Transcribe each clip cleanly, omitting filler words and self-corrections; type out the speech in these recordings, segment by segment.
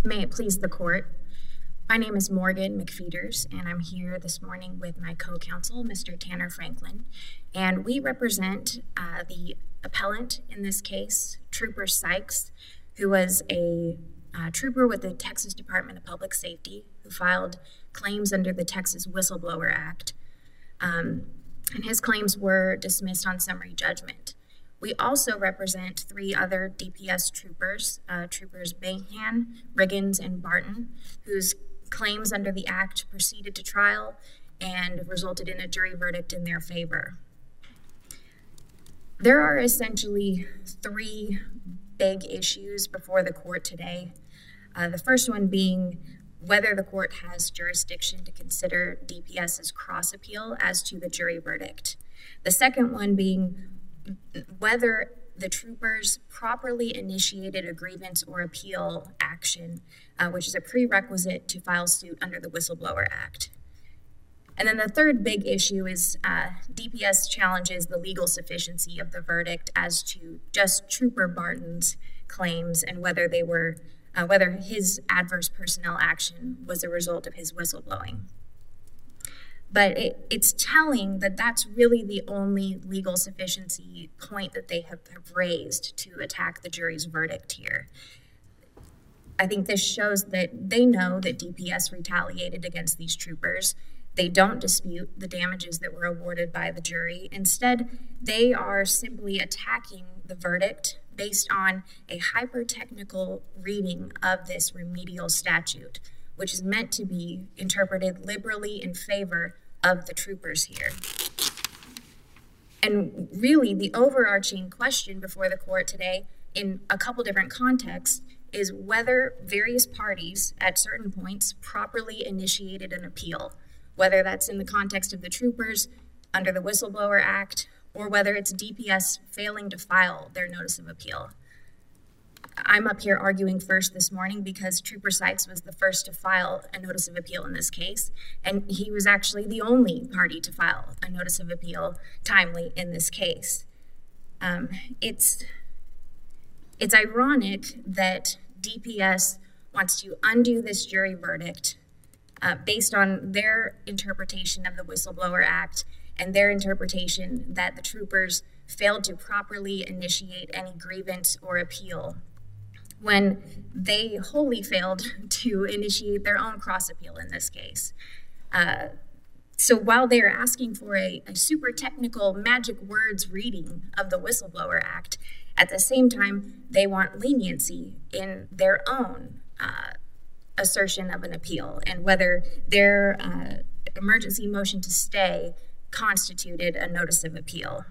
May it please the court. My name is Morgan McFeeters, and I'm here this morning with my co-counsel, Mr. Tanner Franklin, and we represent the appellant in this case, Trooper Sykes, who was a trooper with the Texas Department of Public Safety who filed claims under the Texas Whistleblower Act, and his claims were dismissed on summary judgment. We also represent three other DPS troopers, Troopers Bahan, Riggins, and Barton, whose claims under the Act proceeded to trial and resulted in a jury verdict in their favor. There are essentially three big issues before the court today. The first one being whether the court has jurisdiction to consider DPS's cross appeal as to the jury verdict. The second one being whether the troopers properly initiated a grievance or appeal action, which is a prerequisite to file suit under the Whistleblower Act. And then the third big issue is DPS challenges the legal sufficiency of the verdict as to just Trooper Barton's claims and whether they were whether his adverse personnel action was a result of his whistleblowing. But it's telling that that's really the only legal sufficiency point that they have raised to attack the jury's verdict here. I think this shows that they know that DPS retaliated against these troopers. They don't dispute the damages that were awarded by the jury. Instead, they are simply attacking the verdict based on a hyper-technical reading of this remedial statute, which is meant to be interpreted liberally in favor of the troopers here. And really, the overarching question before the court today, in a couple different contexts, is whether various parties at certain points properly initiated an appeal, whether that's in the context of the troopers under the Whistleblower Act, or whether it's DPS failing to file their notice of appeal. I'm up here arguing first this morning because Trooper Sykes was the first to file a notice of appeal in this case, and he was actually the only party to file a notice of appeal timely in this case. It's ironic that DPS wants to undo this jury verdict based on their interpretation of the Whistleblower Act and their interpretation that the troopers failed to properly initiate any grievance or appeal, when they wholly failed to initiate their own cross appeal in this case. So while they are asking for a super technical magic words reading of the Whistleblower Act, at the same time, they want leniency in their own assertion of an appeal and whether their emergency motion to stay constituted a notice of appeal.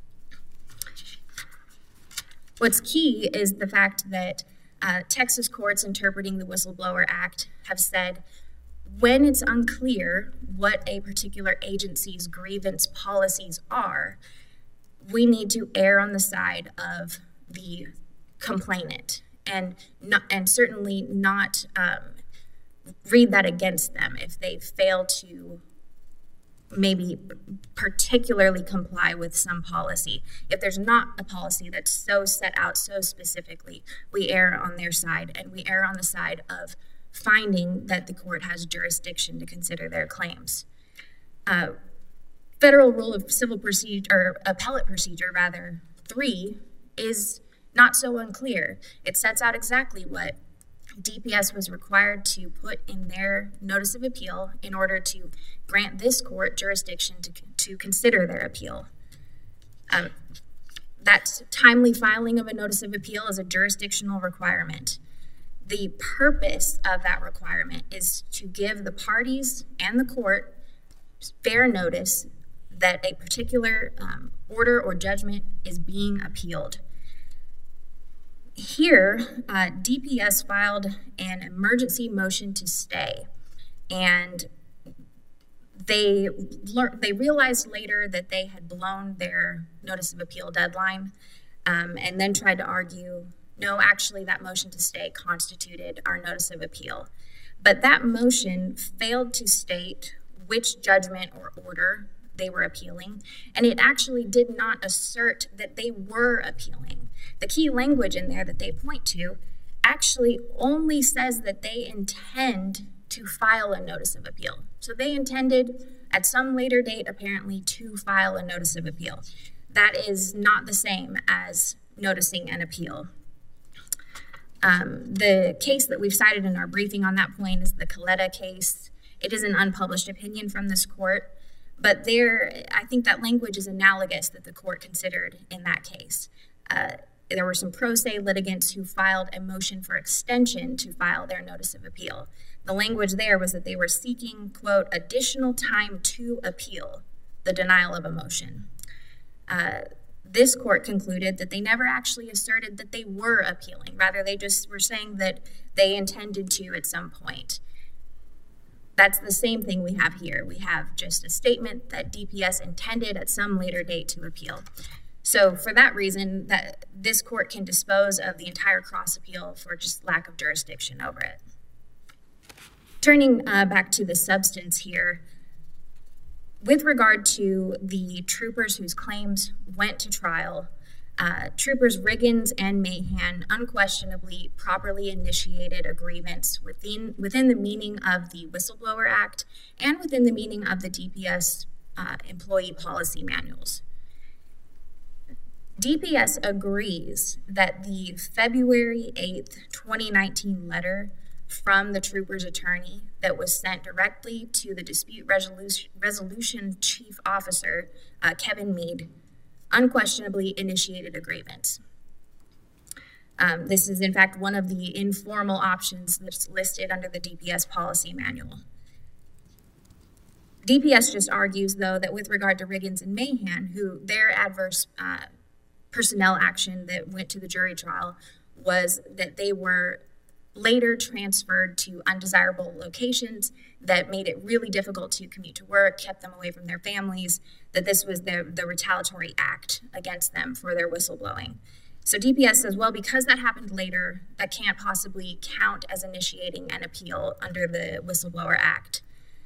What's key is the fact that Texas courts interpreting the Whistleblower Act have said when it's unclear what a particular agency's grievance policies are, we need to err on the side of the complainant and certainly not read that against them if they fail to maybe particularly comply with some policy. If there's not a policy that's so set out so specifically, we err on their side, and we err on the side of finding that the court has jurisdiction to consider their claims. Federal Rule of Civil Procedure, or Appellate Procedure, rather, 3 is not so unclear. It sets out exactly what DPS was required to put in their notice of appeal in order to grant this court jurisdiction to consider their appeal. That timely filing of a notice of appeal is a jurisdictional requirement. The purpose of that requirement is to give the parties and the court fair notice that a particular order or judgment is being appealed. Here, DPS filed an emergency motion to stay, and they realized later that they had blown their notice of appeal deadline, and then tried to argue, no, actually that motion to stay constituted our notice of appeal. But that motion failed to state which judgment or order they were appealing, and it actually did not assert that they were appealing. The key language in there that they point to actually only says that they intend to file a notice of appeal. So they intended at some later date, apparently, to file a notice of appeal. That is not the same as noticing an appeal. The case that we've cited in our briefing on that point is the Coletta case. It is an unpublished opinion from this court, but I think that language is analogous that the court considered in that case. There were some pro se litigants who filed a motion for extension to file their notice of appeal. The language there was that they were seeking, quote, additional time to appeal the denial of a motion. This court concluded that they never actually asserted that they were appealing. Rather, they just were saying that they intended to at some point. That's the same thing we have here. We have just a statement that DPS intended at some later date to appeal. So for that reason, that this court can dispose of the entire cross appeal for just lack of jurisdiction over it. Turning back to the substance here, with regard to the troopers whose claims went to trial, Troopers Riggins and Mahan unquestionably properly initiated agreements within the meaning of the Whistleblower Act and within the meaning of the DPS employee policy manuals. DPS agrees that the February 8th, 2019 letter from the trooper's attorney that was sent directly to the dispute resolution chief officer, Kevin Meade, unquestionably initiated a grievance. This is, in fact, one of the informal options that's listed under the DPS policy manual. DPS just argues, though, that with regard to Riggins and Mahan, who their adverse personnel action that went to the jury trial was that they were later transferred to undesirable locations that made it really difficult to commute to work, kept them away from their families, that this was the retaliatory act against them for their whistleblowing. So DPS says, well, because that happened later, that can't possibly count as initiating an appeal under the Whistleblower Act.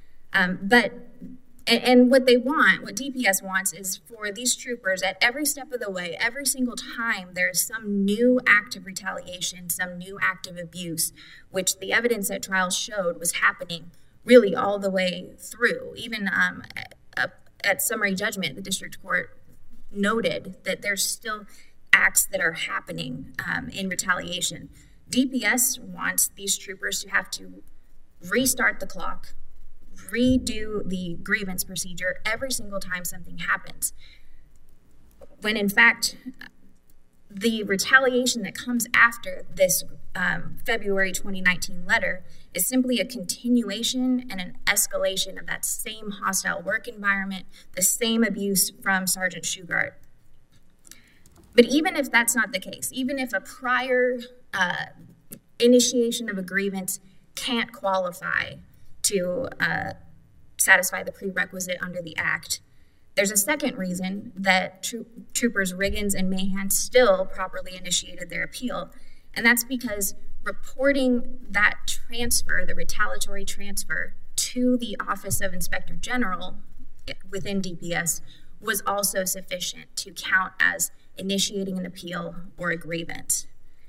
And what DPS wants is for these troopers at every step of the way, every single time there is some new act of retaliation, some new act of abuse, which the evidence at trial showed was happening really all the way through. Even at summary judgment, the district court noted that there's still acts that are happening in retaliation. DPS wants these troopers to have to restart the clock, redo the grievance procedure every single time something happens, when in fact the retaliation that comes after this February 2019 letter is simply a continuation and an escalation of that same hostile work environment, the same abuse from Sergeant Shugart. But even if that's not the case, even if a prior initiation of a grievance can't qualify to satisfy the prerequisite under the Act, there's a second reason that Troopers Riggins and Mahan still properly initiated their appeal, and that's because reporting that transfer, the retaliatory transfer, to the Office of Inspector General within DPS was also sufficient to count as initiating an appeal or a grievance.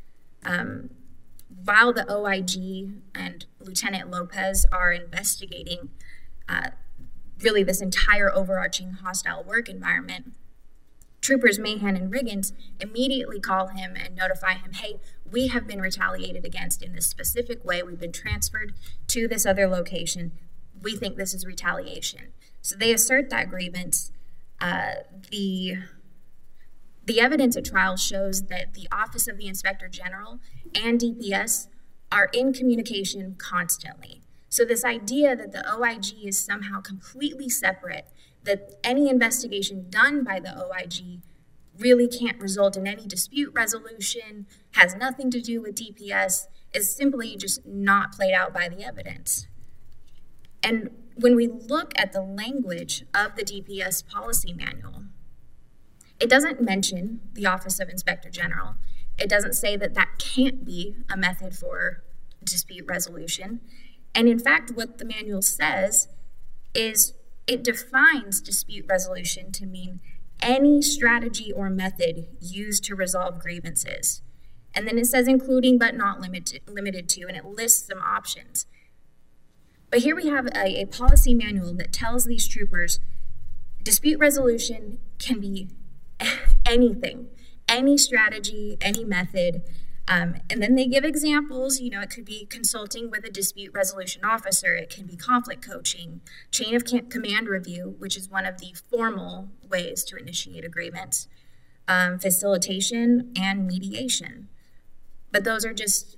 While the OIG and Lieutenant Lopez are investigating really this entire overarching hostile work environment, Troopers Mahan and Riggins immediately call him and notify him, hey, we have been retaliated against in this specific way. We've been transferred to this other location. We think this is retaliation. So they assert that grievance. The evidence at trial shows that the Office of the Inspector General and DPS are in communication constantly. So this idea that the OIG is somehow completely separate, that any investigation done by the OIG really can't result in any dispute resolution, has nothing to do with DPS, is simply just not played out by the evidence. And when we look at the language of the DPS policy manual, it doesn't mention the Office of Inspector General. It doesn't say that that can't be a method for dispute resolution. And in fact, what the manual says is it defines dispute resolution to mean any strategy or method used to resolve grievances. And then it says including but not limited to, and it lists some options. But here we have a policy manual that tells these troopers dispute resolution can be anything, any strategy, any method. And then they give examples. It could be consulting with a dispute resolution officer. It can be conflict coaching, chain of command review, which is one of the formal ways to initiate agreements, facilitation, and mediation. But those are just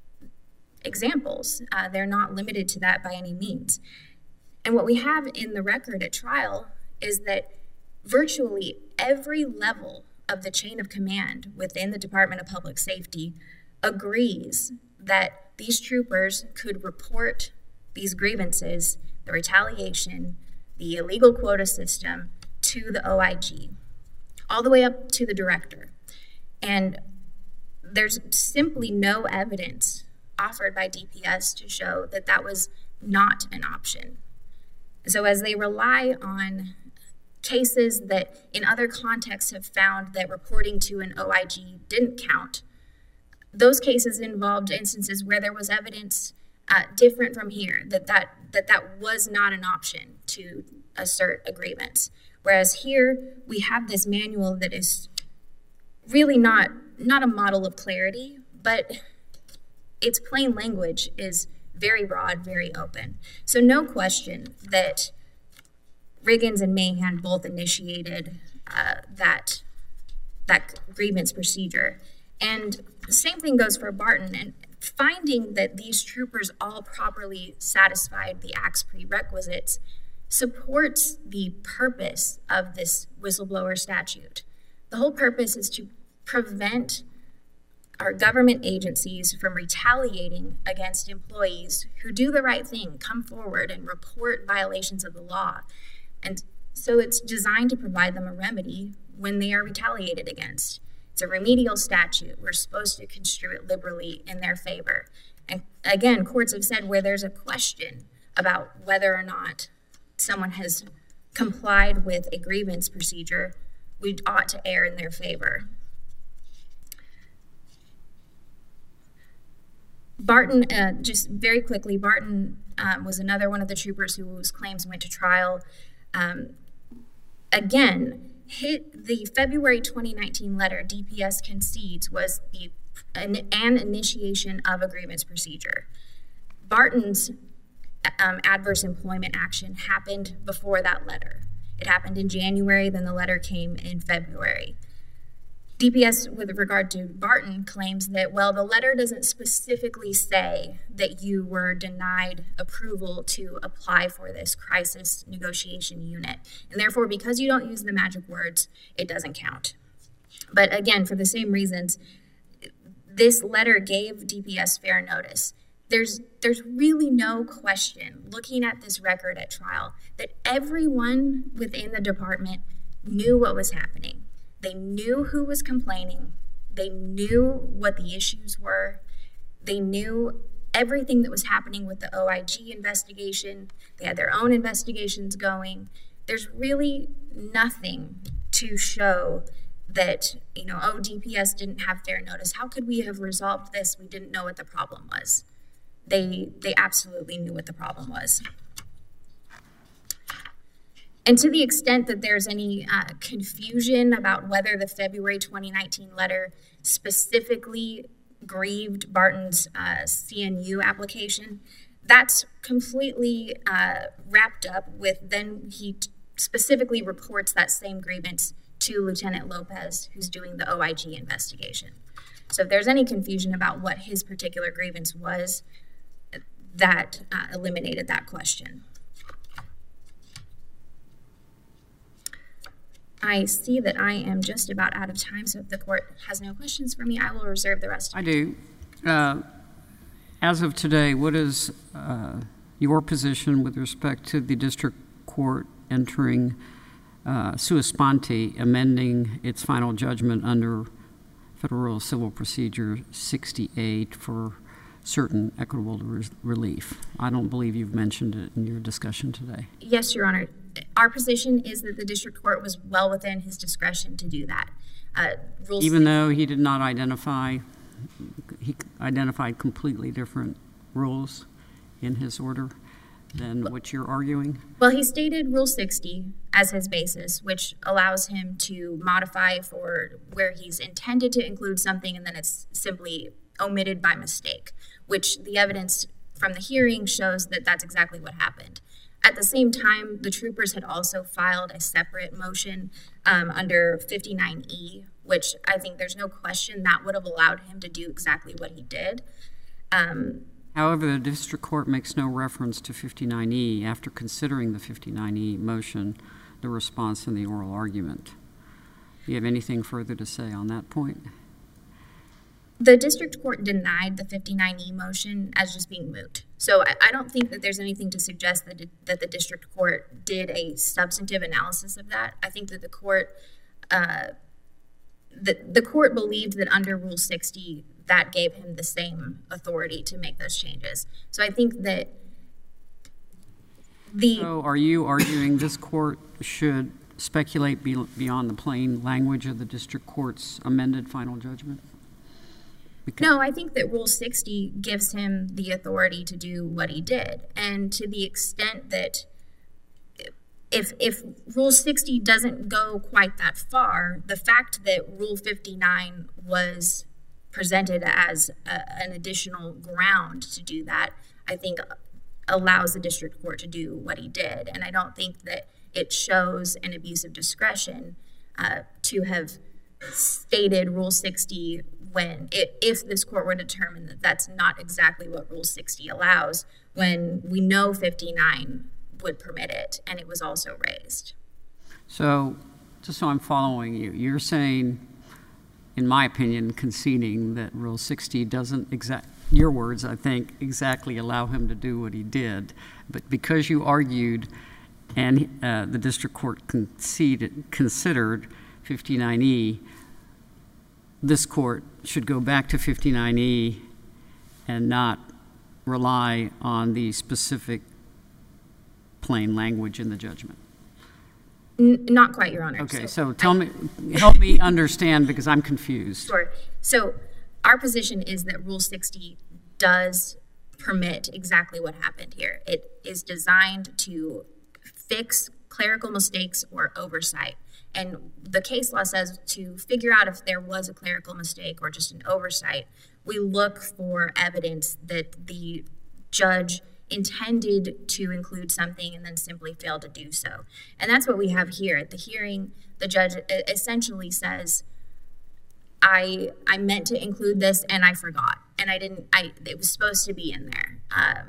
examples. They're not limited to that by any means. And what we have in the record at trial is that virtually every level of the chain of command within the Department of Public Safety agrees that these troopers could report these grievances, the retaliation, the illegal quota system, to the OIG, all the way up to the director. And there's simply no evidence offered by DPS to show that that was not an option. So as they rely on cases that in other contexts have found that reporting to an OIG didn't count, those cases involved instances where there was evidence different from here, that was not an option to assert agreements. Whereas here we have this manual that is really not a model of clarity, but its plain language is very broad, very open. So no question that Riggins and Mahan both initiated that grievance procedure. And the same thing goes for Barton. And finding that these troopers all properly satisfied the Act's prerequisites supports the purpose of this whistleblower statute. The whole purpose is to prevent our government agencies from retaliating against employees who do the right thing, come forward and report violations of the law. And so it's designed to provide them a remedy when they are retaliated against. It's a remedial statute. We're supposed to construe it liberally in their favor. And again, courts have said where there's a question about whether or not someone has complied with a grievance procedure, we ought to err in their favor. Barton, just very quickly, Barton was another one of the troopers whose claims went to trial. Again, the February 2019 letter DPS concedes was an initiation of a grievance procedure. Barton's adverse employment action happened before that letter. It happened in January, then the letter came in February. DPS, with regard to Barton, claims that, well, the letter doesn't specifically say that you were denied approval to apply for this crisis negotiation unit. And therefore, because you don't use the magic words, it doesn't count. But again, for the same reasons, this letter gave DPS fair notice. There's really no question, looking at this record at trial, that everyone within the department knew what was happening. They knew who was complaining. They knew what the issues were. They knew everything that was happening with the OIG investigation. They had their own investigations going. There's really nothing to show that, DPS didn't have fair notice. How could we have resolved this? We didn't know what the problem was. They absolutely knew what the problem was. And to the extent that there's any confusion about whether the February 2019 letter specifically grieved Barton's CNU application, that's completely wrapped up with then he specifically reports that same grievance to Lieutenant Lopez, who's doing the OIG investigation. So if there's any confusion about what his particular grievance was, that eliminated that question. I see that I am just about out of time, so if the court has no questions for me, I will reserve the rest of I do. As of today, what is your position with respect to the district court entering sua sponte, amending its final judgment under Federal Civil Procedure 68 for certain equitable relief? I don't believe you've mentioned it in your discussion today. Yes, Your Honor. Our position is that the district court was well within his discretion to do that. Even though he did not identify he identified completely different rules in his order than what you're arguing? Well, he stated Rule 60 as his basis, which allows him to modify for where he's intended to include something and then it's simply omitted by mistake, which the evidence from the hearing shows that that's exactly what happened. At the same time, the troopers had also filed a separate motion under 59E, which I think there's no question that would have allowed him to do exactly what he did. However, the district court makes no reference to 59E after considering the 59E motion, the response, and the oral argument. Do you have anything further to say on that point? The district court denied the 59E motion as just being moot. So I don't think that there's anything to suggest that the district court did a substantive analysis of that. I think that the court believed that under Rule 60, that gave him the same authority to make those changes. So I think that So are you arguing this court should speculate beyond the plain language of the district court's amended final judgment? No, I think that Rule 60 gives him the authority to do what he did. And to the extent that if Rule 60 doesn't go quite that far, the fact that Rule 59 was presented as an additional ground to do that, I think allows the district court to do what he did. And I don't think that it shows an abuse of discretion to have stated Rule 60 if this court were to determine that that's not exactly what Rule 60 allows, when we know 59 would permit it, and it was also raised. So, just so I'm following you, you're saying, in my opinion, conceding that Rule 60 doesn't your words, I think, exactly allow him to do what he did, but because you argued and the district court considered 59E, this court should go back to 59E and not rely on the specific plain language in the judgment. Not quite, Your Honor. Okay, so help me understand, because I'm confused. Sure. So our position is that Rule 60 does permit exactly what happened here. It is designed to fix clerical mistakes or oversight. And the case law says to figure out if there was a clerical mistake or just an oversight, we look for evidence that the judge intended to include something and then simply failed to do so. And that's what we have here. At the hearing, the judge essentially says, I meant to include this and I forgot. And it was supposed to be in there.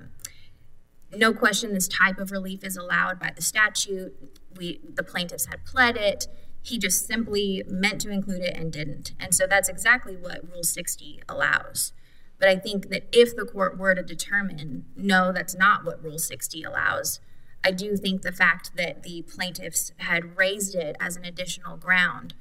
No question this type of relief is allowed by the statute. The plaintiffs had pled it. He just simply meant to include it and didn't. And so that's exactly what Rule 60 allows. But I think that if the court were to determine, no, that's not what Rule 60 allows, I do think the fact that the plaintiffs had raised it as an additional ground,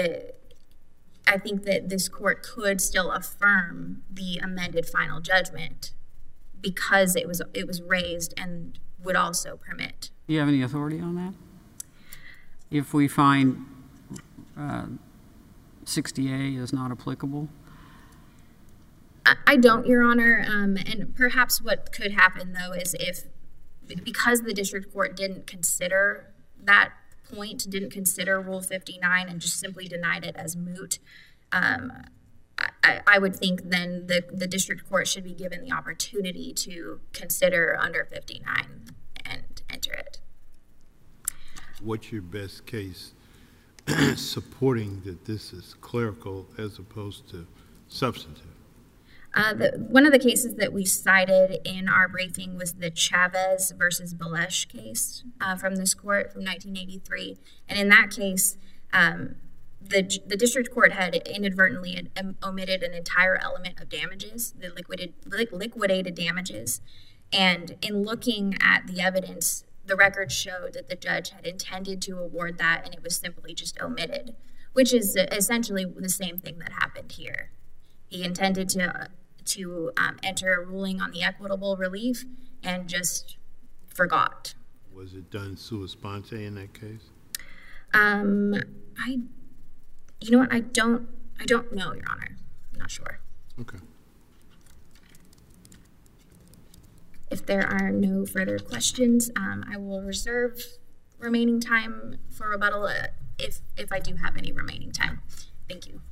I think that this court could still affirm the amended final judgment because it was raised and would also permit. Do you have any authority on that? If we find 60A is not applicable? I don't, Your Honor. And perhaps what could happen, though, is because the district court didn't consider that point, didn't consider Rule 59 and just simply denied it as moot, I would think then the district court should be given the opportunity to consider under 59 and enter it. What's your best case supporting that this is clerical as opposed to substantive? One of the cases that we cited in our briefing was the Chavez versus Balesh case from this court from 1983. And in that case, the district court had inadvertently omitted an entire element of damages, the liquidated damages. And in looking at the evidence, the record showed that the judge had intended to award that, and it was simply just omitted, which is essentially the same thing that happened here. He intended to enter a ruling on the equitable relief and just forgot. Was it done sua sponte in that case? You know what? I don't know, Your Honor. I'm not sure. Okay. If there are no further questions, I will reserve remaining time for rebuttal if I do have any remaining time. Thank you.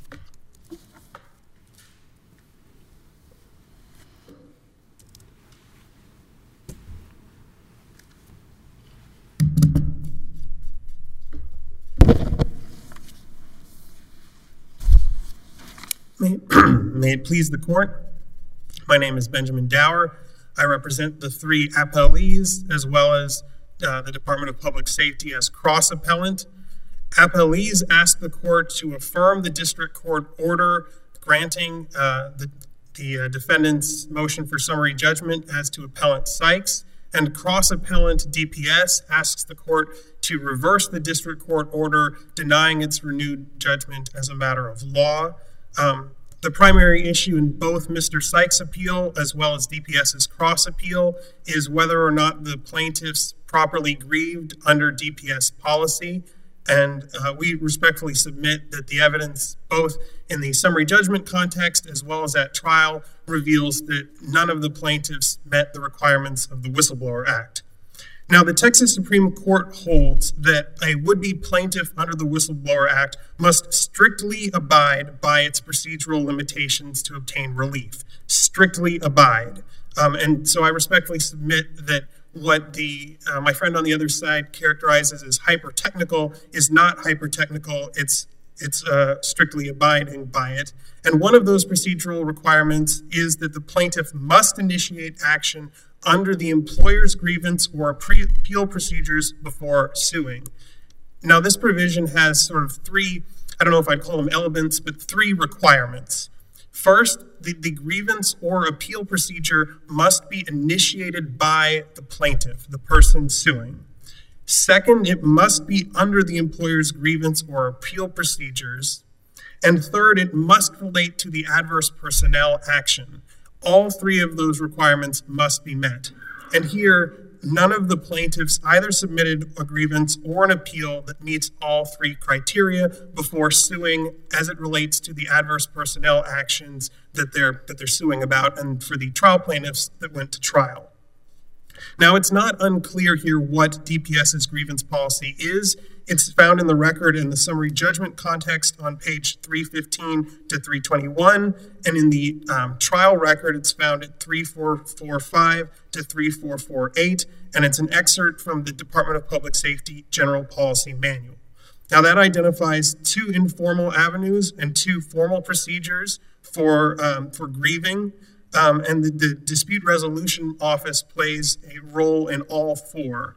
May it please the court. My name is Benjamin Dower. I represent the three appellees as well as the Department of Public Safety as cross-appellant. Appellees ask the court to affirm the district court order granting the defendant's motion for summary judgment as to appellant Sykes, and cross-appellant DPS asks the court to reverse the district court order denying its renewed judgment as a matter of law. The primary issue in both Mr. Sykes' appeal as well as DPS's cross appeal is whether or not the plaintiffs properly grieved under DPS policy. And we respectfully submit that the evidence, both in the summary judgment context as well as at trial, reveals that none of the plaintiffs met the requirements of the Whistleblower Act. Now, the Texas Supreme Court holds that a would-be plaintiff under the Whistleblower Act must strictly abide by its procedural limitations to obtain relief. Strictly abide. And so I respectfully submit that what my friend on the other side characterizes as hyper-technical is not hyper-technical. It's strictly abiding by it. And one of those procedural requirements is that the plaintiff must initiate action under the employer's grievance or appeal procedures before suing. Now, this provision has sort of three, I don't know if I'd call them elements, but three requirements. First, the grievance or appeal procedure must be initiated by the plaintiff, the person suing. Second, it must be under the employer's grievance or appeal procedures. And third, it must relate to the adverse personnel action. All three of those requirements must be met. And here, none of the plaintiffs either submitted a grievance or an appeal that meets all three criteria before suing as it relates to the adverse personnel actions that they're suing about and for the trial plaintiffs that went to trial. Now, it's not unclear here what DPS's grievance policy is. It's found in the record in the summary judgment context on page 315 to 321, and in the trial record, it's found at 3445 to 3448, and it's an excerpt from the Department of Public Safety General Policy Manual. Now, that identifies two informal avenues and two formal procedures for grieving. And the Dispute Resolution Office plays a role in all four.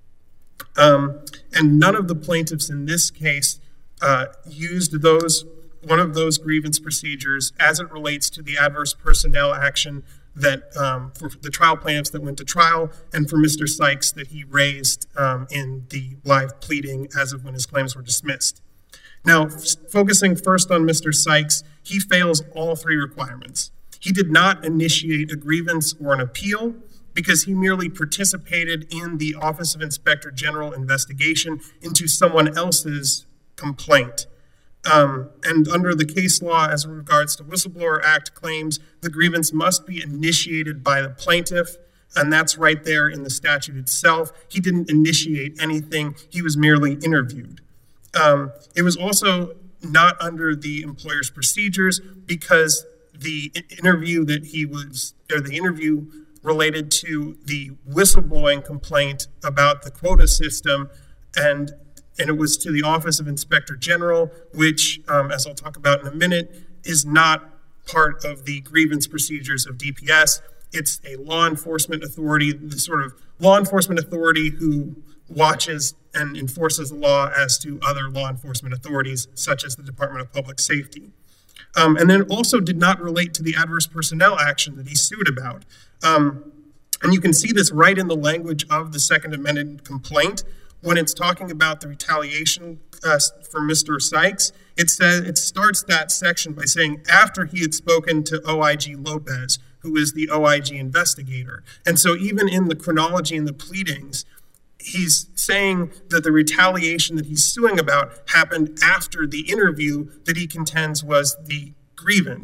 And none of the plaintiffs in this case used one of those grievance procedures as it relates to the adverse personnel action that for the trial plaintiffs that went to trial and for Mr. Sykes that he raised in the live pleading as of when his claims were dismissed. Now, focusing first on Mr. Sykes, he fails all three requirements. He did not initiate a grievance or an appeal because he merely participated in the Office of Inspector General investigation into someone else's complaint. And under the case law as regards to Whistleblower Act claims, the grievance must be initiated by the plaintiff, and that's right there in the statute itself. He didn't initiate anything. He was merely interviewed. It was also not under the employer's procedures because the interview related to the whistleblowing complaint about the quota system, and it was to the Office of Inspector General, which, as I'll talk about in a minute, is not part of the grievance procedures of DPS. It's a law enforcement authority, the sort of law enforcement authority who watches and enforces the law as to other law enforcement authorities, such as the Department of Public Safety. And then also did not relate to the adverse personnel action that he sued about. And you can see this right in the language of the Second Amendment complaint. When it's talking about the retaliation for Mr. Sykes, it starts that section by saying, after he had spoken to OIG Lopez, who is the OIG investigator. And so even in the chronology and the pleadings, he's saying that the retaliation that he's suing about happened after the interview that he contends was the grievance.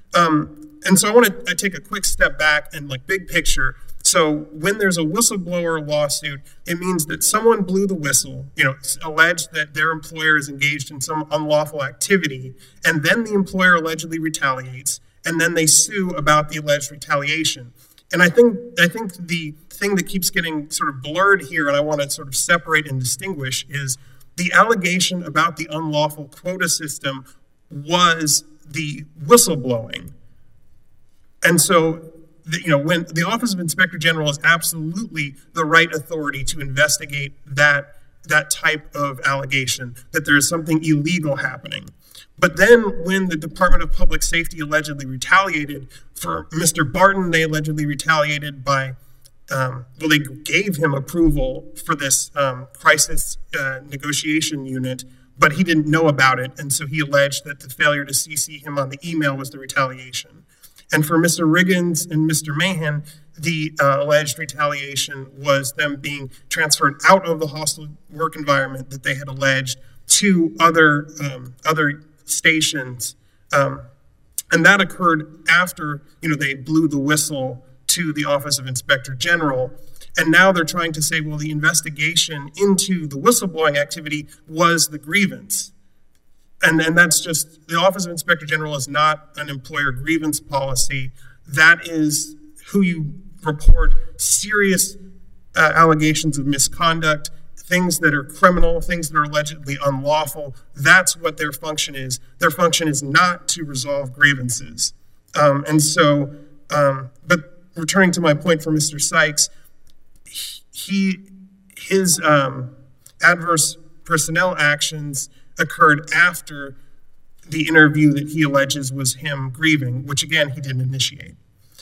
And so I want to take a quick step back and big picture. So when there's a whistleblower lawsuit, it means that someone blew the whistle, it's alleged that their employer is engaged in some unlawful activity, and then the employer allegedly retaliates, and then they sue about the alleged retaliation. And I think the thing that keeps getting sort of blurred here, and I want to sort of separate and distinguish, is the allegation about the unlawful quota system was the whistleblowing. And so, when the Office of Inspector General is absolutely the right authority to investigate that type of allegation, that there is something illegal happening. But then when the Department of Public Safety allegedly retaliated for Mr. Barton, they allegedly retaliated by, they gave him approval for this crisis negotiation unit, but he didn't know about it. And so he alleged that the failure to CC him on the email was the retaliation. And for Mr. Riggins and Mr. Mahan, the alleged retaliation was them being transferred out of the hostile work environment that they had alleged to other stations. And that occurred after, they blew the whistle to the Office of Inspector General. And now they're trying to say, well, the investigation into the whistleblowing activity was the grievance. And that's just, the Office of Inspector General is not an employer grievance policy. That is who you report serious allegations of misconduct, things that are criminal, things that are allegedly unlawful. That's what their function is. Their function is not to resolve grievances. But returning to my point for Mr. Sykes, his adverse personnel actions occurred after the interview that he alleges was him grieving, which again, he didn't initiate.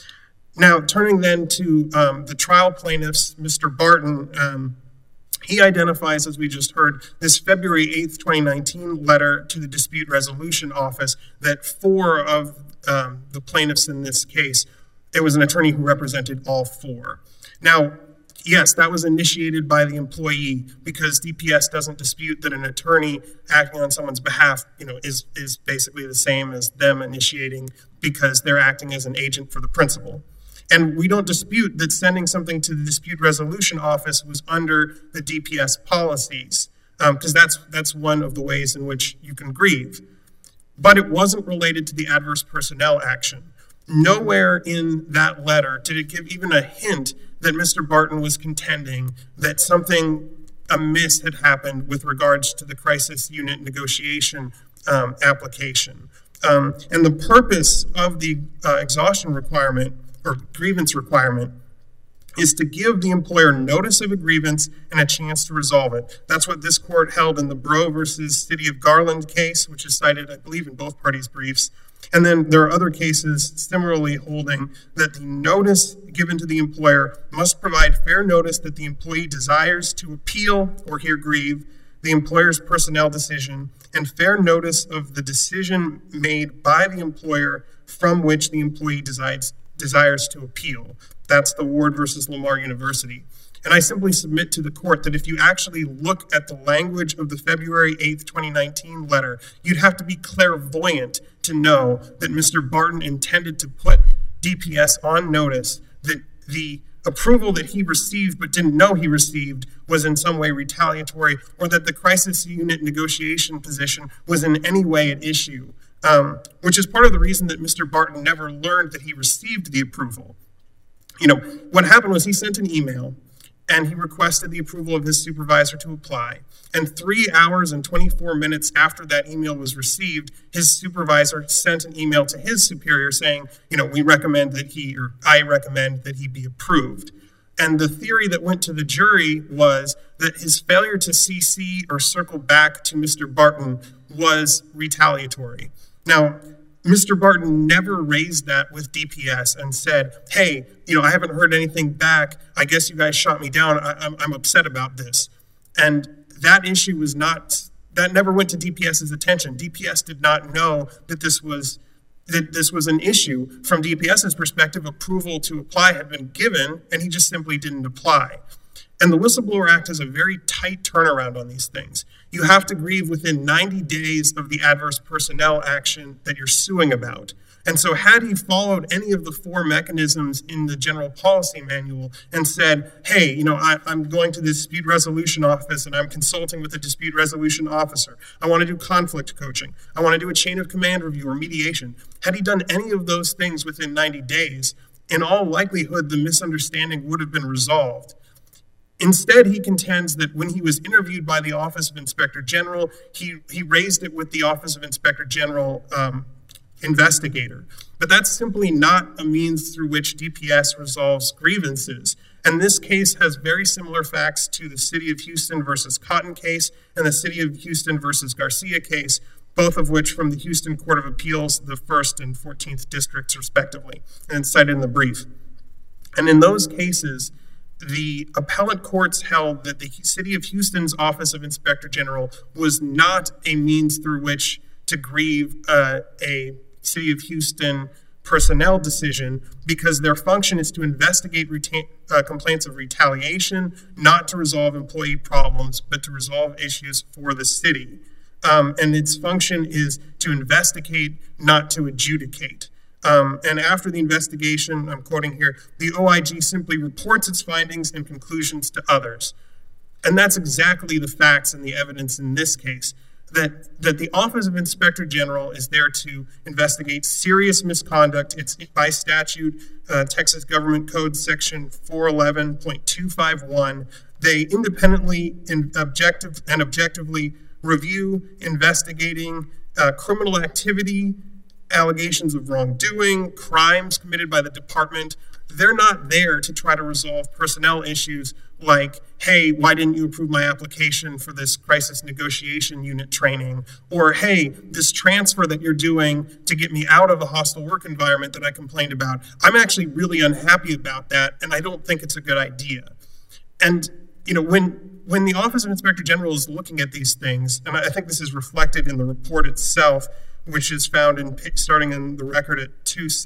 Now, turning then to the trial plaintiffs, Mr. Barton, he identifies, as we just heard, this February 8th, 2019 letter to the Dispute Resolution Office that 4 of the plaintiffs in this case, it was an attorney who represented all 4. Now, yes, that was initiated by the employee because DPS doesn't dispute that an attorney acting on someone's behalf, is basically the same as them initiating because they're acting as an agent for the principal. And we don't dispute that sending something to the Dispute Resolution Office was under the DPS policies, because that's one of the ways in which you can grieve. But it wasn't related to the adverse personnel action. Nowhere in that letter did it give even a hint that Mr. Barton was contending that something amiss had happened with regards to the crisis unit negotiation application. And the purpose of the exhaustion requirement or grievance requirement is to give the employer notice of a grievance and a chance to resolve it. That's what this court held in the Bro versus City of Garland case, which is cited, I believe, in both parties' briefs. And then there are other cases similarly holding that the notice given to the employer must provide fair notice that the employee desires to appeal or hear grieve the employer's personnel decision and fair notice of the decision made by the employer from which the employee desires to appeal. That's the Ward versus Lamar University. And I simply submit to the court that if you actually look at the language of the February 8th, 2019 letter, you'd have to be clairvoyant to know that Mr. Barton intended to put DPS on notice that the approval that he received but didn't know he received was in some way retaliatory, or that the crisis unit negotiation position was in any way at issue, which is part of the reason that Mr. Barton never learned that he received the approval. What happened was he sent an email and he requested the approval of his supervisor to apply. And 3 hours and 24 minutes after that email was received, his supervisor sent an email to his superior saying, I recommend that he be approved. And the theory that went to the jury was that his failure to CC or circle back to Mr. Barton was retaliatory. Now, Mr. Barton never raised that with DPS and said, hey, I haven't heard anything back. I guess you guys shot me down. I'm upset about this. And that issue that never went to DPS's attention. DPS did not know that this was an issue. From DPS's perspective, approval to apply had been given, and he just simply didn't apply. And the Whistleblower Act has a very tight turnaround on these things. You have to grieve within 90 days of the adverse personnel action that you're suing about. And so had he followed any of the 4 mechanisms in the general policy manual and said, hey, I'm going to the dispute resolution office and I'm consulting with the dispute resolution officer. I want to do conflict coaching. I want to do a chain of command review or mediation. Had he done any of those things within 90 days, in all likelihood, the misunderstanding would have been resolved. Instead, he contends that when he was interviewed by the Office of Inspector General, he raised it with the Office of Inspector General investigator. But that's simply not a means through which DPS resolves grievances. And this case has very similar facts to the City of Houston versus Cotton case and the City of Houston versus Garcia case, both of which from the Houston Court of Appeals, the 1st and 14th districts respectively, and it's cited in the brief. And in those cases, the appellate courts held that the City of Houston's Office of Inspector General was not a means through which to grieve a City of Houston personnel decision because their function is to investigate complaints of retaliation, not to resolve employee problems, but to resolve issues for the city. And its function is to investigate, not to adjudicate. And after the investigation, I'm quoting here, the OIG simply reports its findings and conclusions to others. And that's exactly the facts and the evidence in this case, that the Office of Inspector General is there to investigate serious misconduct. It's by statute, Texas Government Code Section 411.251. They independently and objectively review investigating criminal activity, allegations of wrongdoing, crimes committed by the department. They're not there to try to resolve personnel issues like, hey, why didn't you approve my application for this crisis negotiation unit training? Or, hey, this transfer that you're doing to get me out of a hostile work environment that I complained about, I'm actually really unhappy about that, and I don't think it's a good idea. And, when the Office of Inspector General is looking at these things, and I think this is reflected in the report itself, which is found starting in the record at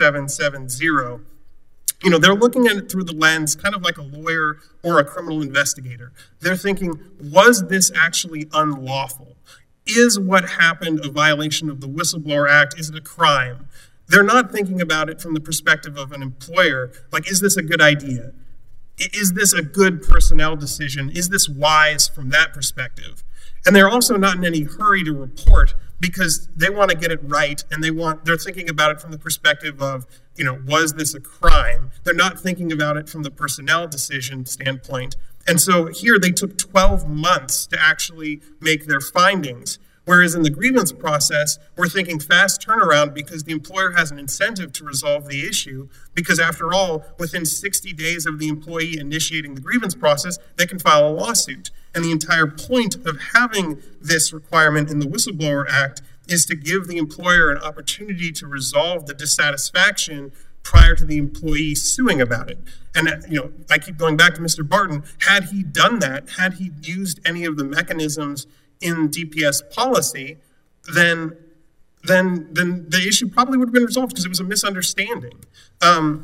2770, they're looking at it through the lens, kind of like a lawyer or a criminal investigator. They're thinking, was this actually unlawful? Is what happened a violation of the Whistleblower Act? Is it a crime? They're not thinking about it from the perspective of an employer, like, is this a good idea? Is this a good personnel decision? Is this wise from that perspective? And they're also not in any hurry to report because they want to get it right, and they're thinking about it from the perspective of, was this a crime? They're not thinking about it from the personnel decision standpoint. And so here they took 12 months to actually make their findings. Whereas in the grievance process, we're thinking fast turnaround because the employer has an incentive to resolve the issue, because after all, within 60 days of the employee initiating the grievance process, they can file a lawsuit. And the entire point of having this requirement in the Whistleblower Act is to give the employer an opportunity to resolve the dissatisfaction prior to the employee suing about it. And, I keep going back to Mr. Barton. Had he done that, had he used any of the mechanisms in DPS policy, then the issue probably would have been resolved because it was a misunderstanding. I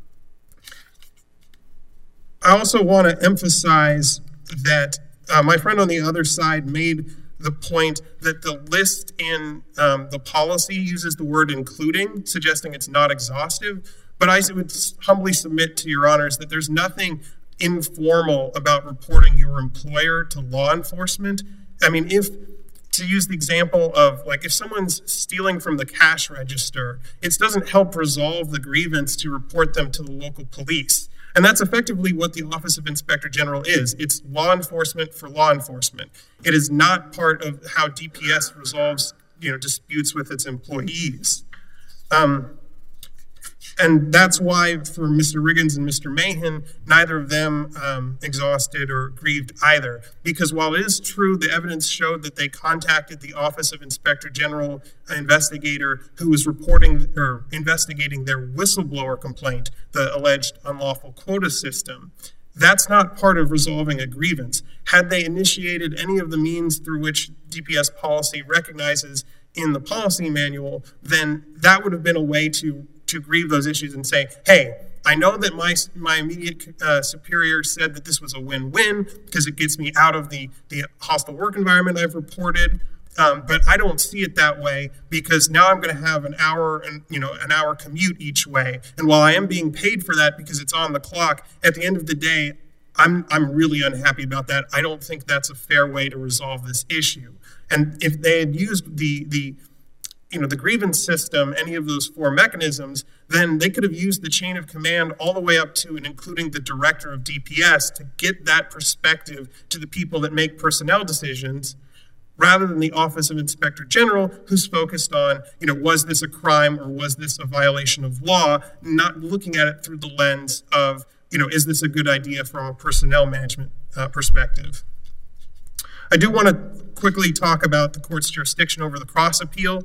also want to emphasize that my friend on the other side made the point that the list in the policy uses the word including, suggesting it's not exhaustive. But I would humbly submit to your honors that there's nothing informal about reporting your employer to law enforcement. I mean, to use the example of, if someone's stealing from the cash register, it doesn't help resolve the grievance to report them to the local police. And that's effectively what the Office of Inspector General is. It's law enforcement for law enforcement. It is not part of how DPS resolves, disputes with its employees. And that's why for Mr. Riggins and Mr. Mahan, neither of them exhausted or grieved either. Because while it is true the evidence showed that they contacted the Office of Inspector General investigator who was reporting or investigating their whistleblower complaint, the alleged unlawful quota system, that's not part of resolving a grievance. Had they initiated any of the means through which DPS policy recognizes in the policy manual, then that would have been a way to grieve those issues and say, hey, I know that my immediate superior said that this was a win-win because it gets me out of the hostile work environment I've reported. But I don't see it that way because now I'm going to have an hour commute each way. And while I am being paid for that because it's on the clock, at the end of the day, I'm really unhappy about that. I don't think that's a fair way to resolve this issue. And if they had used the grievance system, any of those 4 mechanisms, then they could have used the chain of command all the way up to and including the director of DPS to get that perspective to the people that make personnel decisions, rather than the Office of Inspector General, who's focused on, was this a crime or was this a violation of law, not looking at it through the lens of, is this a good idea from a personnel management perspective. I do want to quickly talk about the court's jurisdiction over the cross appeal.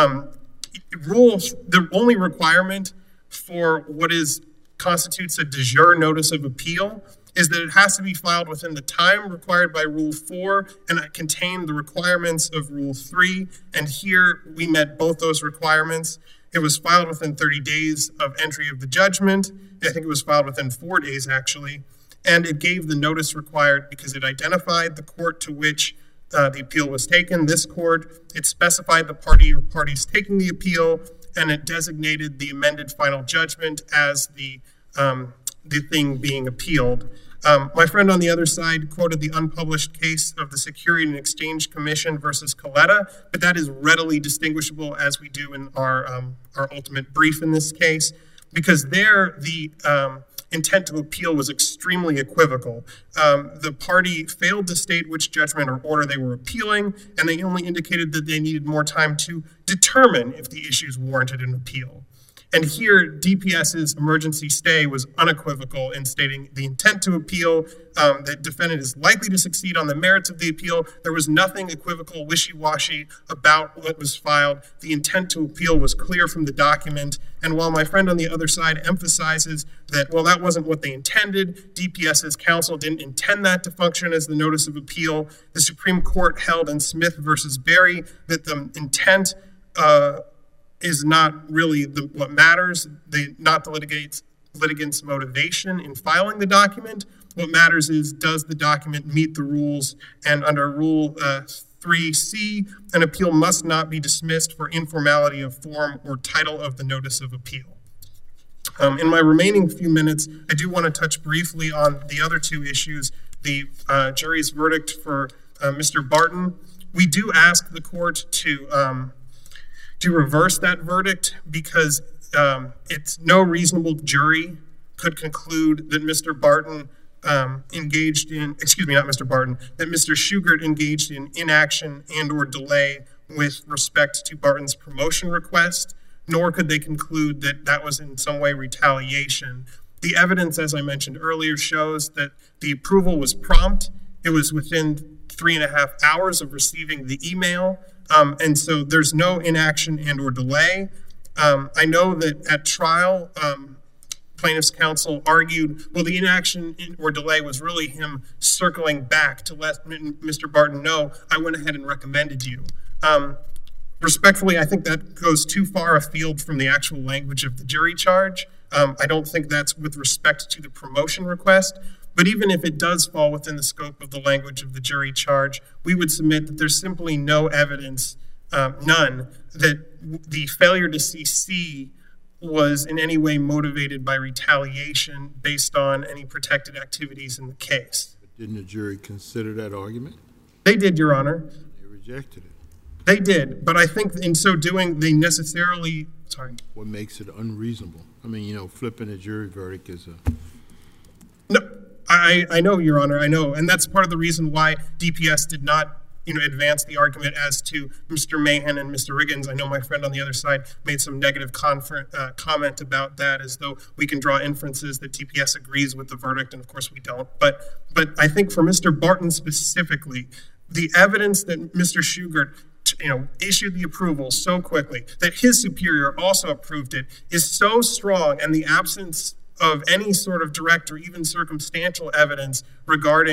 The only requirement for what constitutes a de jure notice of appeal is that it has to be filed within the time required by Rule 4 and it contain the requirements of Rule 3. And here we met both those requirements. It was filed within 30 days of entry of the judgment. I think it was filed within 4 days, actually. And it gave the notice required because it identified the court to which the appeal was taken, this court. It specified the party or parties taking the appeal, and it designated the amended final judgment as the thing being appealed. My friend on the other side quoted the unpublished case of the Security and Exchange Commission versus Coletta, but that is readily distinguishable, as we do in our ultimate brief in this case, because there the intent to appeal was extremely equivocal. The party failed to state which judgment or order they were appealing, and they only indicated that they needed more time to determine if the issues warranted an appeal. And here, DPS's emergency stay was unequivocal in stating the intent to appeal, that defendant is likely to succeed on the merits of the appeal. There was nothing equivocal, wishy-washy about what was filed. The intent to appeal was clear from the document. And while my friend on the other side emphasizes that, well, that wasn't what they intended, DPS's counsel didn't intend that to function as the notice of appeal. The Supreme Court held in Smith versus Berry that the intent is not really what matters, not the litigant's motivation in filing the document. What matters is, does the document meet the rules? And under Rule 3C, an appeal must not be dismissed for informality of form or title of the notice of appeal. In my remaining few minutes, I do want to touch briefly on the other 2 issues, the jury's verdict for Mr. Barton. We do ask the court to reverse that verdict because it's no reasonable jury could conclude that Mr. Barton that Mr. Shugart engaged in inaction and or delay with respect to Barton's promotion request, nor could they conclude that that was in some way retaliation. The evidence, as I mentioned earlier, shows that the approval was prompt. It was within 3.5 hours of receiving the email. And so there's no inaction and or delay. I know that at trial, plaintiff's counsel argued, well, the inaction or delay was really him circling back to let Mr. Barton know, I went ahead and recommended you. Respectfully, I think that goes too far afield from the actual language of the jury charge. I don't think that's with respect to the promotion request. But even if it does fall within the scope of the language of the jury charge, we would submit that there's simply no evidence, none, that the failure to CC was in any way motivated by retaliation based on any protected activities in the case. But didn't the jury consider that argument? They did, Your Honor. They rejected it. They did, but I think in so doing, they necessarily, What makes it unreasonable? I mean, flipping a jury verdict is a... No, I know, Your Honor, I know. And that's part of the reason why DPS did not, advance the argument as to Mr. Mahan and Mr. Riggins. I know my friend on the other side made some negative comment about that, as though we can draw inferences that DPS agrees with the verdict, and of course we don't. But I think for Mr. Barton specifically, the evidence that Mr. Shugart issued the approval so quickly, that his superior also approved it, is so strong, and the absence of any sort of direct or even circumstantial evidence regarding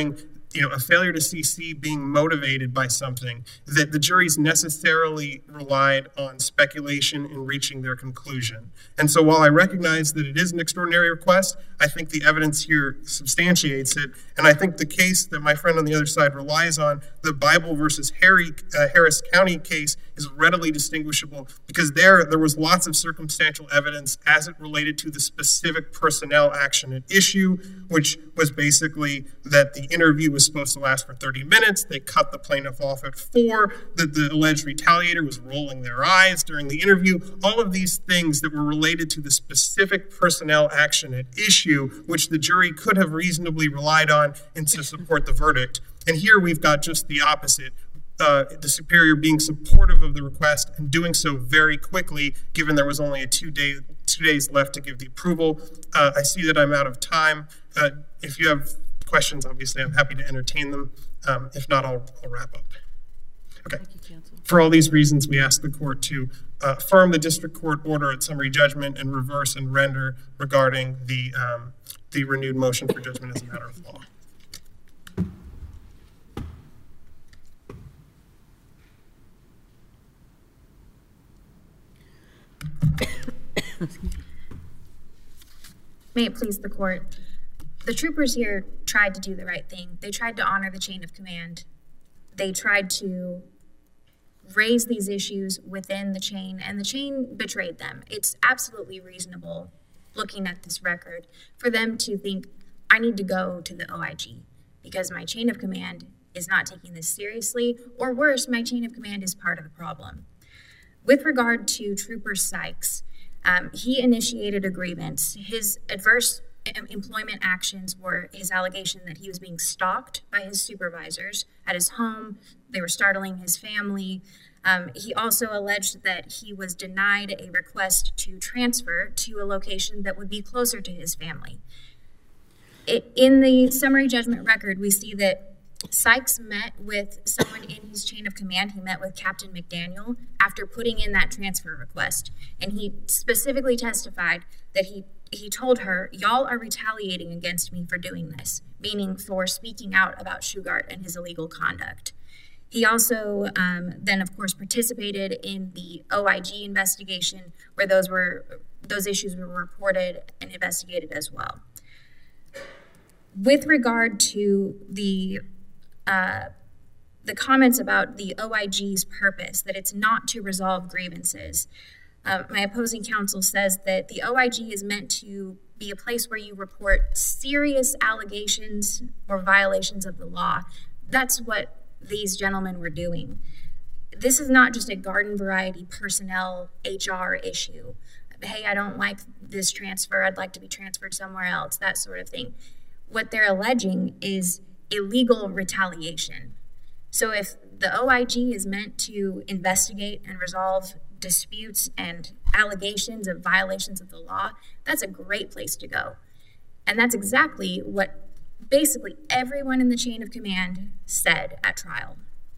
a failure to see C being motivated by something, that the jury's necessarily relied on speculation in reaching their conclusion. And so while I recognize that it is an extraordinary request, I think the evidence here substantiates it. And I think the case that my friend on the other side relies on, the Bible versus Harris County case, is readily distinguishable because there was lots of circumstantial evidence as it related to the specific personnel action at issue, which was basically that the interview was supposed to last for 30 minutes. They cut the plaintiff off at 4, that the alleged retaliator was rolling their eyes during the interview. All of these things that were related to the specific personnel action at issue, which the jury could have reasonably relied on and to support the verdict. And here we've got just the opposite. The superior being supportive of the request and doing so very quickly, given there was only 2 days left to give the approval. I see that I'm out of time. If you have questions, obviously, I'm happy to entertain them. If not, I'll wrap up. Okay. Thank you, counsel. For all these reasons, we ask the court to affirm the district court order at summary judgment and reverse and render regarding the renewed motion for judgment as a matter of law. May it please the court. The troopers here tried to do the right thing. They tried to honor the chain of command. They tried to raise these issues within the chain, and the chain betrayed them. It's absolutely reasonable, looking at this record, for them to think, I need to go to the OIG because my chain of command is not taking this seriously, or worse, my chain of command is part of the problem. With regard to Trooper Sykes, he initiated a grievance. His adverse employment actions were his allegation that he was being stalked by his supervisors at his home. They were startling his family. He also alleged that he was denied a request to transfer to a location that would be closer to his family. In the summary judgment record, we see that Sykes met with someone in his chain of command. He met with Captain McDaniel after putting in that transfer request. And he specifically testified that he told her, y'all are retaliating against me for doing this, meaning for speaking out about Shugart and his illegal conduct. He also then, of course, participated in the OIG investigation where those issues were reported and investigated as well. With regard to the comments about the OIG's purpose, that it's not to resolve grievances. My opposing counsel says that the OIG is meant to be a place where you report serious allegations or violations of the law. That's what these gentlemen were doing. This is not just a garden variety personnel HR issue. Hey, I don't like this transfer. I'd like to be transferred somewhere else, that sort of thing. What they're alleging is illegal retaliation. So if the OIG is meant to investigate and resolve disputes and allegations of violations of the law, that's a great place to go. And that's exactly what basically everyone in the chain of command said at trial.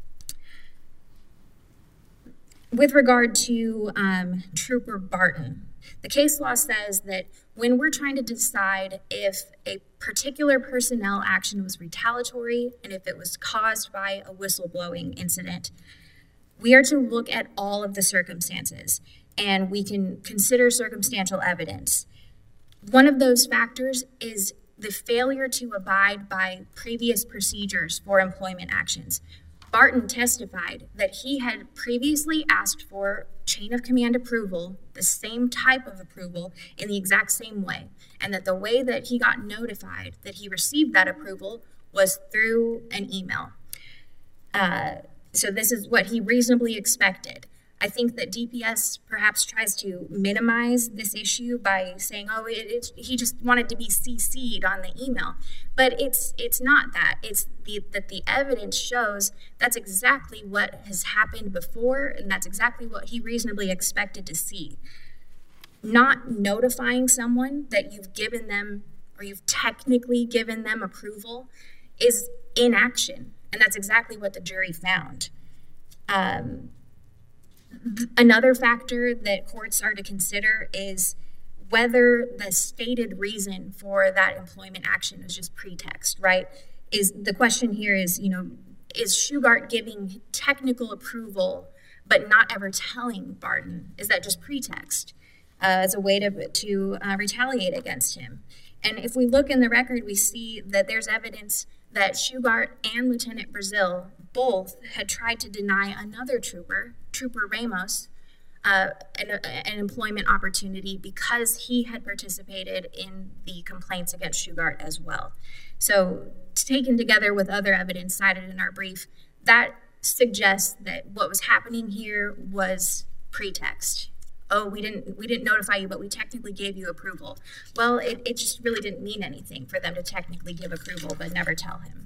With regard to Trooper Barton, the case law says that when we're trying to decide if a particular personnel action was retaliatory and if it was caused by a whistleblowing incident, we are to look at all of the circumstances, and we can consider circumstantial evidence. One of those factors is the failure to abide by previous procedures for employment actions. Barton testified that he had previously asked for chain of command approval, the same type of approval, in the exact same way, and that the way that he got notified that he received that approval was through an email. So this is what he reasonably expected. I think that DPS perhaps tries to minimize this issue by saying, oh, he just wanted to be CC'd on the email. But it's not that. It's that the evidence shows that's exactly what has happened before, and that's exactly what he reasonably expected to see. Not notifying someone that you've given them, or you've technically given them approval, is inaction, and that's exactly what the jury found. Another factor that courts are to consider is whether the stated reason for that employment action is just pretext, right? is the question here is, is Shugart giving technical approval but not ever telling Barton? Is that just pretext as a way to retaliate against him? And if we look in the record, we see that there's evidence that Shugart and Lieutenant Brazil both had tried to deny another trooper, Trooper Ramos, an employment opportunity because he had participated in the complaints against Shugart as well. So taken together with other evidence cited in our brief, that suggests that what was happening here was pretext. Oh, we didn't notify you, but we technically gave you approval. Well, it just really didn't mean anything for them to technically give approval but never tell him.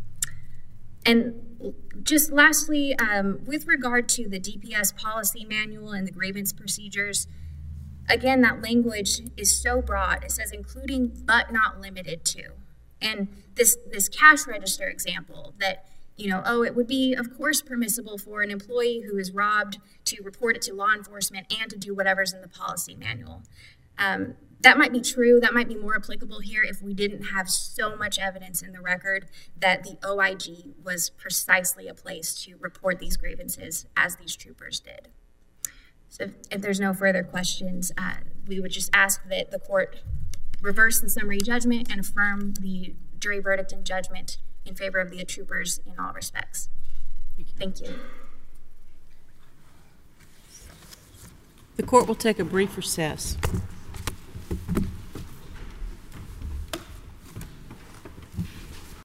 And just lastly, with regard to the DPS policy manual and the grievance procedures, again, that language is so broad. It says including but not limited to. And this cash register example that, it would be, of course, permissible for an employee who is robbed to report it to law enforcement and to do whatever's in the policy manual. That might be true. That might be more applicable here if we didn't have so much evidence in the record that the OIG was precisely a place to report these grievances as these troopers did. So if there's no further questions, we would just ask that the court reverse the summary judgment and affirm the jury verdict and judgment in favor of the troopers in all respects. Thank you. The court will take a brief recess.